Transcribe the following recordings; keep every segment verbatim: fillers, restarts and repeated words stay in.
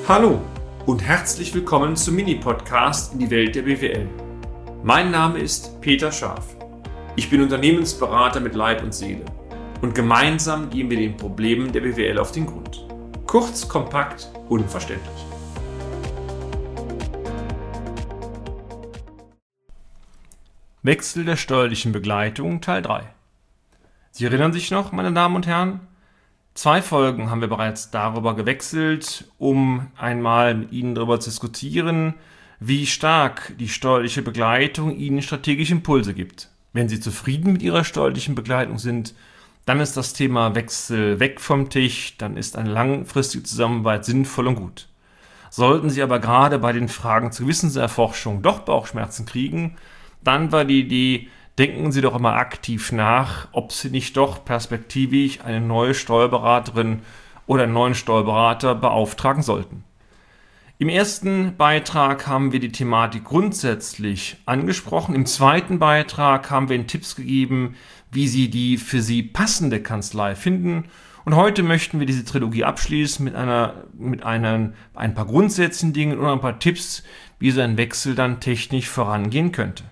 Hallo und herzlich willkommen zum Mini-Podcast in die Welt der B W L. Mein Name ist Peter Scharf. Ich bin Unternehmensberater mit Leib und Seele und gemeinsam gehen wir den Problemen der B W L auf den Grund. Kurz, kompakt, unverständlich. Wechsel der steuerlichen Begleitung Teil drei. Sie erinnern sich noch, meine Damen und Herren? Zwei Folgen haben wir bereits darüber gewechselt, um einmal mit Ihnen darüber zu diskutieren, wie stark die steuerliche Begleitung Ihnen strategische Impulse gibt. Wenn Sie zufrieden mit Ihrer steuerlichen Begleitung sind, dann ist das Thema Wechsel weg vom Tisch, dann ist eine langfristige Zusammenarbeit sinnvoll und gut. Sollten Sie aber gerade bei den Fragen zur Wissenserforschung doch Bauchschmerzen kriegen, dann war die Idee, denken Sie doch immer aktiv nach, ob Sie nicht doch perspektivisch eine neue Steuerberaterin oder einen neuen Steuerberater beauftragen sollten. Im ersten Beitrag haben wir die Thematik grundsätzlich angesprochen. Im zweiten Beitrag haben wir Ihnen Tipps gegeben, wie Sie die für Sie passende Kanzlei finden. Und heute möchten wir diese Trilogie abschließen mit einer, mit einer, ein paar grundsätzlichen Dingen und ein paar Tipps, wie so ein Wechsel dann technisch vorangehen könnte.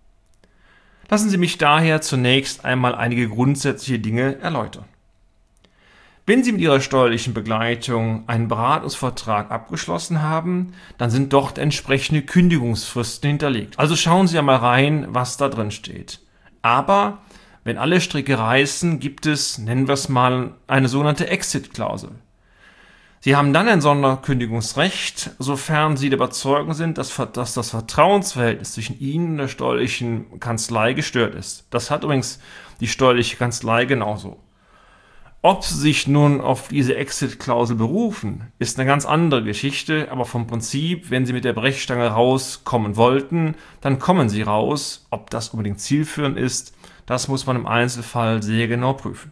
Lassen Sie mich daher zunächst einmal einige grundsätzliche Dinge erläutern. Wenn Sie mit Ihrer steuerlichen Begleitung einen Beratungsvertrag abgeschlossen haben, dann sind dort entsprechende Kündigungsfristen hinterlegt. Also schauen Sie einmal rein, was da drin steht. Aber wenn alle Stricke reißen, gibt es, nennen wir es mal, eine sogenannte Exit-Klausel. Sie haben dann ein Sonderkündigungsrecht, sofern Sie der Überzeugung sind, dass, dass das Vertrauensverhältnis zwischen Ihnen und der steuerlichen Kanzlei gestört ist. Das hat übrigens die steuerliche Kanzlei genauso. Ob Sie sich nun auf diese Exit-Klausel berufen, ist eine ganz andere Geschichte, aber vom Prinzip, wenn Sie mit der Brechstange rauskommen wollten, dann kommen Sie raus. Ob das unbedingt zielführend ist, das muss man im Einzelfall sehr genau prüfen.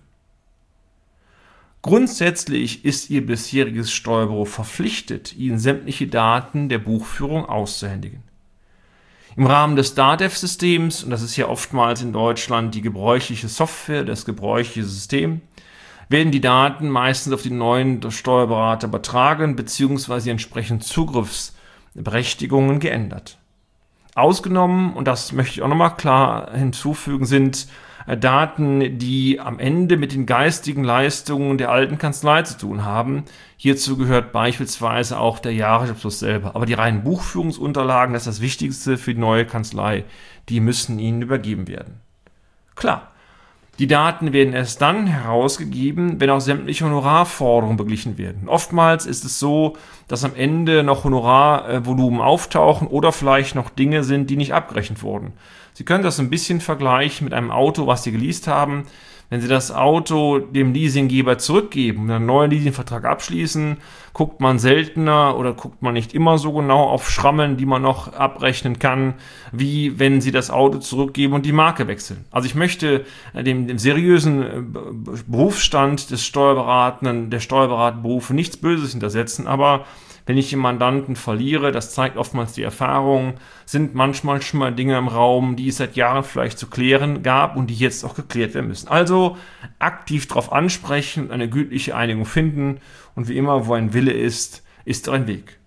Grundsätzlich ist Ihr bisheriges Steuerbüro verpflichtet, Ihnen sämtliche Daten der Buchführung auszuhändigen. Im Rahmen des DATEV-Systems, und das ist ja oftmals in Deutschland die gebräuchliche Software, das gebräuchliche System, werden die Daten meistens auf den neuen Steuerberater übertragen bzw. entsprechend Zugriffsberechtigungen geändert. Ausgenommen, und das möchte ich auch nochmal klar hinzufügen, sind Daten, die am Ende mit den geistigen Leistungen der alten Kanzlei zu tun haben. Hierzu gehört beispielsweise auch der Jahresabschluss selber. Aber die reinen Buchführungsunterlagen, das ist das Wichtigste für die neue Kanzlei, die müssen Ihnen übergeben werden. Klar, die Daten werden erst dann herausgegeben, wenn auch sämtliche Honorarforderungen beglichen werden. Oftmals ist es so, dass am Ende noch Honorarvolumen auftauchen oder vielleicht noch Dinge sind, die nicht abgerechnet wurden. Sie können das ein bisschen vergleichen mit einem Auto, was Sie geleast haben. Wenn Sie das Auto dem Leasinggeber zurückgeben und einen neuen Leasingvertrag abschließen, guckt man seltener oder guckt man nicht immer so genau auf Schrammen, die man noch abrechnen kann, wie wenn Sie das Auto zurückgeben und die Marke wechseln. Also ich möchte dem, dem seriösen Berufsstand des Steuerberatenden, der Steuerberaterberufe nichts Böses hintersetzen, aber wenn ich den Mandanten verliere, das zeigt oftmals die Erfahrung, sind manchmal schon mal Dinge im Raum, die es seit Jahren vielleicht zu klären gab und die jetzt auch geklärt werden müssen. Also aktiv darauf ansprechen und eine gütliche Einigung finden. Und wie immer, wo ein Wille ist, ist ein Weg.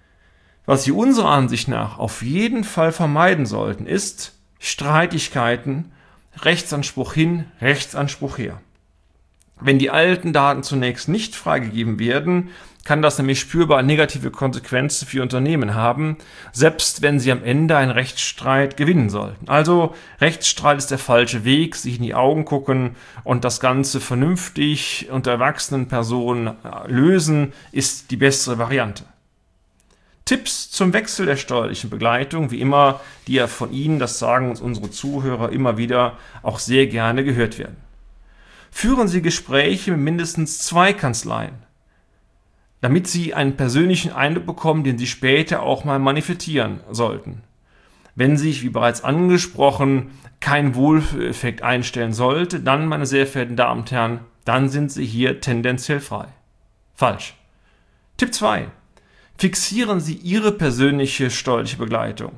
Was Sie unserer Ansicht nach auf jeden Fall vermeiden sollten, ist Streitigkeiten, Rechtsanspruch hin, Rechtsanspruch her. Wenn die alten Daten zunächst nicht freigegeben werden, kann das nämlich spürbar negative Konsequenzen für Ihr Unternehmen haben, selbst wenn Sie am Ende einen Rechtsstreit gewinnen sollten. Also Rechtsstreit ist der falsche Weg, sich in die Augen gucken und das Ganze vernünftig unter erwachsenen Personen lösen, ist die bessere Variante. Tipps zum Wechsel der steuerlichen Begleitung, wie immer, die ja von Ihnen, das sagen uns unsere Zuhörer immer wieder, auch sehr gerne gehört werden. Führen Sie Gespräche mit mindestens zwei Kanzleien, damit Sie einen persönlichen Eindruck bekommen, den Sie später auch mal manifestieren sollten. Wenn sich, wie bereits angesprochen, kein Wohlfühleffekt einstellen sollte, dann, meine sehr verehrten Damen und Herren, dann sind Sie hier tendenziell frei. Falsch. Tipp zwei. Fixieren Sie Ihre persönliche steuerliche Begleitung.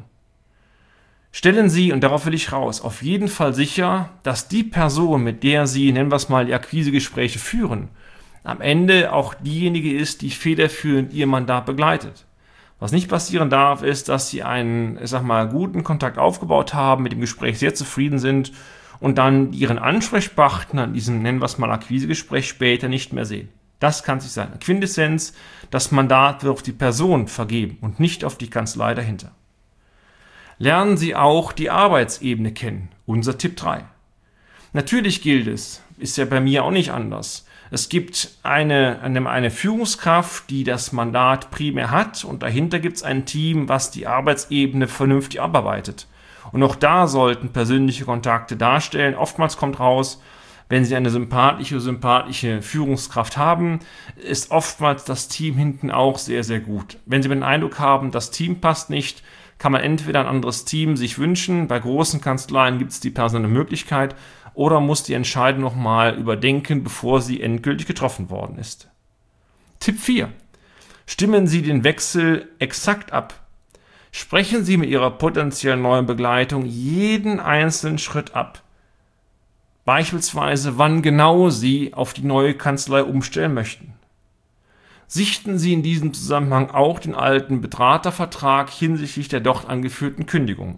Stellen Sie, und darauf will ich raus, auf jeden Fall sicher, dass die Person, mit der Sie, nennen wir es mal, die Akquisegespräche führen, am Ende auch diejenige ist, die federführend ihr Mandat begleitet. Was nicht passieren darf, ist, dass sie einen, ich sag mal, guten Kontakt aufgebaut haben, mit dem Gespräch sehr zufrieden sind und dann ihren Ansprechpartner in diesem, nennen wir es mal, Akquisegespräch später nicht mehr sehen. Das kann sich sein. Quintessenz, das Mandat wird auf die Person vergeben und nicht auf die Kanzlei dahinter. Lernen Sie auch die Arbeitsebene kennen. Unser Tipp drei. Natürlich gilt es, ist ja bei mir auch nicht anders. Es gibt eine, eine, eine Führungskraft, die das Mandat primär hat und dahinter gibt es ein Team, was die Arbeitsebene vernünftig abarbeitet. Und auch da sollten persönliche Kontakte darstellen. Oftmals kommt raus, wenn Sie eine sympathische, sympathische Führungskraft haben, ist oftmals das Team hinten auch sehr, sehr gut. Wenn Sie den Eindruck haben, das Team passt nicht, kann man entweder ein anderes Team sich wünschen. Bei großen Kanzleien gibt es die personelle Möglichkeit oder muss die Entscheidung nochmal überdenken, bevor sie endgültig getroffen worden ist. Tipp vier. Stimmen Sie den Wechsel exakt ab. Sprechen Sie mit Ihrer potenziellen neuen Begleitung jeden einzelnen Schritt ab. Beispielsweise, wann genau Sie auf die neue Kanzlei umstellen möchten. Sichten Sie in diesem Zusammenhang auch den alten Beratervertrag hinsichtlich der dort angeführten Kündigungen.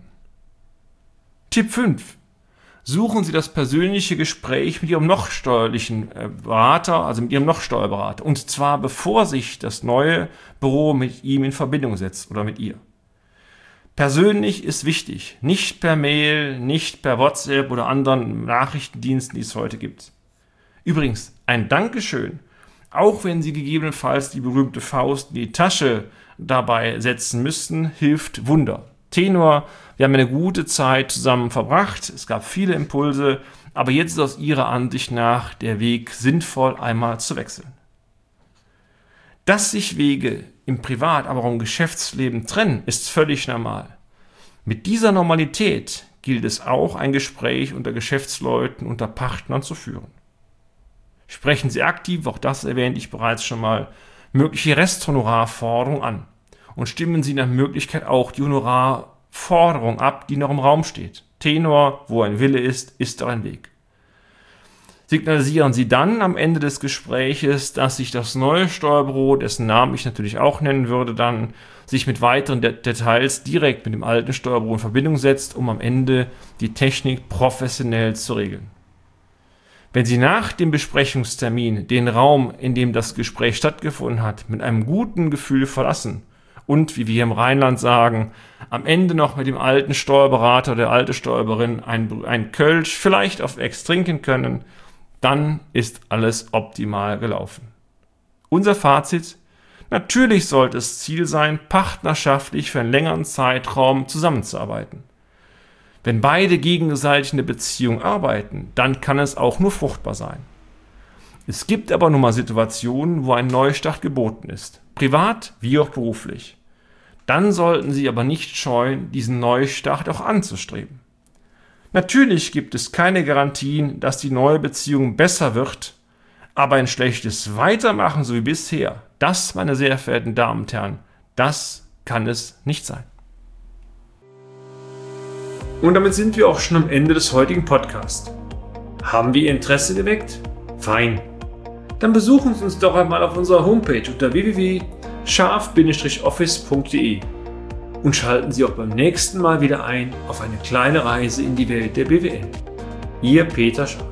Tipp fünf. Suchen Sie das persönliche Gespräch mit Ihrem noch steuerlichen Berater, also mit Ihrem noch Steuerberater, und zwar bevor sich das neue Büro mit ihm in Verbindung setzt oder mit ihr. Persönlich ist wichtig, nicht per Mail, nicht per WhatsApp oder anderen Nachrichtendiensten, die es heute gibt. Übrigens, ein Dankeschön, auch wenn Sie gegebenenfalls die berühmte Faust in die Tasche dabei setzen müssten, hilft Wunder. Tenor, wir haben eine gute Zeit zusammen verbracht, es gab viele Impulse, aber jetzt ist aus Ihrer Ansicht nach der Weg sinnvoll, einmal zu wechseln. Dass sich Wege im Privat-, aber auch im Geschäftsleben trennen, ist völlig normal. Mit dieser Normalität gilt es auch, ein Gespräch unter Geschäftsleuten, unter Partnern zu führen. Sprechen Sie aktiv, auch das erwähnte ich bereits schon mal, mögliche Resthonorarforderungen an und stimmen Sie nach Möglichkeit auch die Honorarforderung ab, die noch im Raum steht. Tenor, wo ein Wille ist, ist auch ein Weg. Signalisieren Sie dann am Ende des Gespräches, dass sich das neue Steuerbüro, dessen Namen ich natürlich auch nennen würde, dann sich mit weiteren De- Details direkt mit dem alten Steuerbüro in Verbindung setzt, um am Ende die Technik professionell zu regeln. Wenn Sie nach dem Besprechungstermin den Raum, in dem das Gespräch stattgefunden hat, mit einem guten Gefühl verlassen und, wie wir im Rheinland sagen, am Ende noch mit dem alten Steuerberater oder der alten Steuerberaterin ein, ein Kölsch vielleicht auf Ex trinken können, dann ist alles optimal gelaufen. Unser Fazit: Natürlich sollte es Ziel sein, partnerschaftlich für einen längeren Zeitraum zusammenzuarbeiten. Wenn beide gegenseitig in der Beziehung arbeiten, dann kann es auch nur fruchtbar sein. Es gibt aber nun mal Situationen, wo ein Neustart geboten ist, privat wie auch beruflich. Dann sollten Sie aber nicht scheuen, diesen Neustart auch anzustreben. Natürlich gibt es keine Garantien, dass die neue Beziehung besser wird, aber ein schlechtes Weitermachen so wie bisher, das, meine sehr verehrten Damen und Herren, das kann es nicht sein. Und damit sind wir auch schon am Ende des heutigen Podcasts. Haben wir Ihr Interesse geweckt? Fein. Dann besuchen Sie uns doch einmal auf unserer Homepage unter w w w punkt scharf Bindestrich office punkt de und schalten Sie auch beim nächsten Mal wieder ein auf eine kleine Reise in die Welt der B W L. Ihr Peter Scharf.